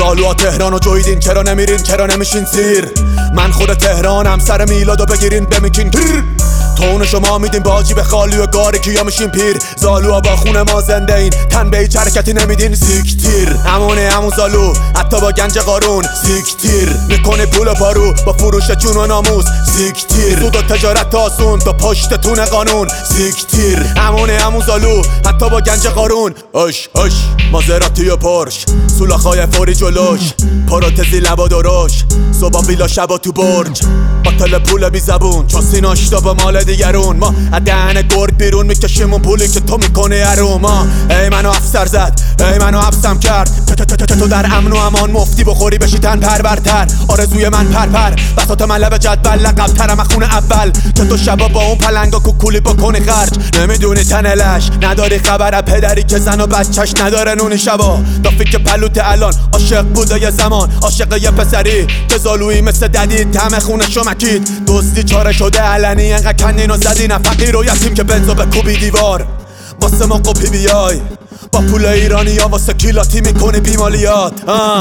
زالوها تهرانو جویدین چرا نمیرین چرا نمیشین سیر؟ من خود تهرانم سر میلادو بگیرین بمیکین تیر. تون شما میدین باجی به خالی و گاری کیا میشین پیر. زالوها با خون ما زنده این تن به هیچ حرکتی نمیدین سیکتیر. همون زالو حتی با گنج قارون سیکتیر. میکنه پول و پارو با فروش جون و ناموس سیکتیر. سود و تجارت آسون تا پشت تون قانون سیکتیر. همون زالو حتی با گنج قارون اش مازراتی و پرش سولاخای فوری جلوش پروتزی لبا درش صبح بیلا شبا تو برج باطل پول بی زبون چون سیناشتا با مال دیگرون. ما دهن گرگ بیرون میکشیمون پولی که تو میکنه اروما. ای منو افسر زد ای منو حبسم کرد تو در امن و امان مفتی بخوری بشی تن پرورتر. آرزوی من پرپر بساط من لب جدول لقبترم اخون اول که تو شبا با اون پلنگا کوکولی بکنی خرج. نمیدونی تنلش نداری خبر پدری که زن و بچهش نداره نونی شبا. دافی که پلوت الان عاشق بوده یه زمان عاشق یه پسری که زالویی مثل ددید تم خونشو مکید. دزدی چاره شده علنی انقدر کندین و زدین فقیر و یتیم که بنزو به کوبی دیوار. واسه ما قپی بیای با پول ایرانی ها واسه کیلاتی میکنی بیمالیات.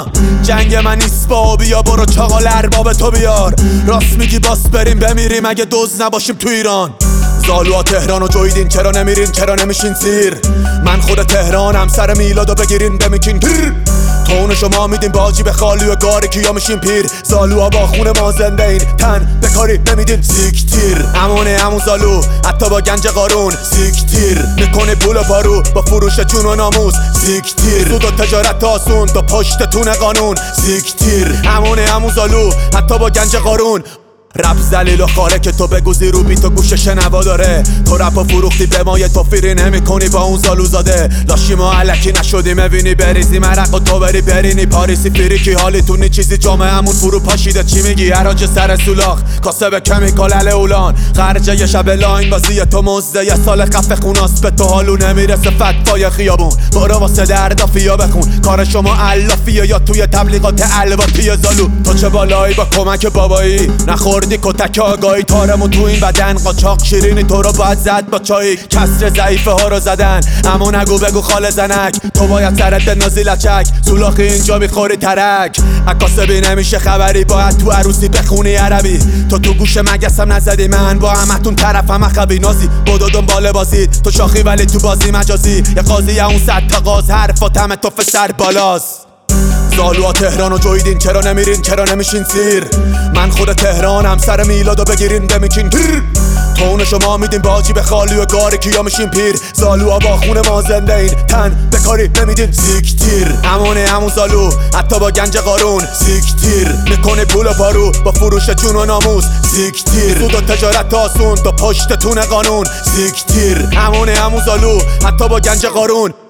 جنگ من نیست با بیا برو چاقال ارباب تو بیار. راست میگی باس بریم بمیریم اگه دوز نباشیم تو ایران. زالوها تهرانو جویدین چرا نمیرین چرا نمیشین سیر؟ من خود تهرانم سر میلادو بگیرین بمیکین تیر. تون شما میدین باجی به خالی و گاری کیا میشین پیر. زالوها با خون ما زنده این تن به کاری نمیدین سیکتیر. همون زالو حتی با گنج قارون سیکتیر. میکنه پول و پارو با فروش جون و ناموس سیکتیر. سود و تجارت آسون تا پشت تون قانون سیکتیر. همون زالو حتی با گنج قارون. رپ زلیل و خاره که تو بگوزی رو بیت و گوش شنوا داره. تو رپ و فروختی به ما یه توفیری نمی کنی با اون زالو زاده. لاشی ما علکی نشدی مبینی بریزی مرق و تو بری برینی پاریسی فریکی حالی تو نی چیزی جامعه همون فرو پاشیده. چی میگی حراج سر سولاخ کاسب کمیکال اله اولان خرجه یه شب لاین بازی تو مزده یه سال خفه خوناست به تو حالو نمیرسه فتوای خیابون. برو واسه دردافیا بخون کار شما علافیه یا توی تبلیغات الواتی زالو. تو چه بالایی با کمک بابایی نخور کتک آگاهی تارمون تو این بدن قاچاق شیرینی تو رو باید زد با چای. کسر ضعیفه ها رو زدن اما نگو بگو خال زنک. تو باید سرت بندازی لچک سولاخی اینجا میخوری ترک. عکاسبی نمیشه خبری باید تو عروسی بخونی عربی. تو گوش مگسم نزدی من با همتون طرفم اخوی نازی. بدو دنبال بازید تو شاخی ولی تو بازی مجازی. یه قاضی اون 100 تا قاز حرفاتم تو فسر بالاست. زالوها تهرانو جویدین چرا نمیرین چرا نمیشین سیر؟ من خود تهرانم سر میلادو بگیرین بمیکین تیر. تون شما میدین باجی به خالی و گاری کیا میشین پیر. زالوها با خون ما زنده این تن به کاری نمیدین سیکتیر. همون زالو حتی با گنج قارون سیکتیر. میکنه پول و پارو با فروش جون و ناموس سیکتیر. سود و تجارت آسون تا پشت تون قانون سیکتیر. همون زالو حتی با گنج قارون.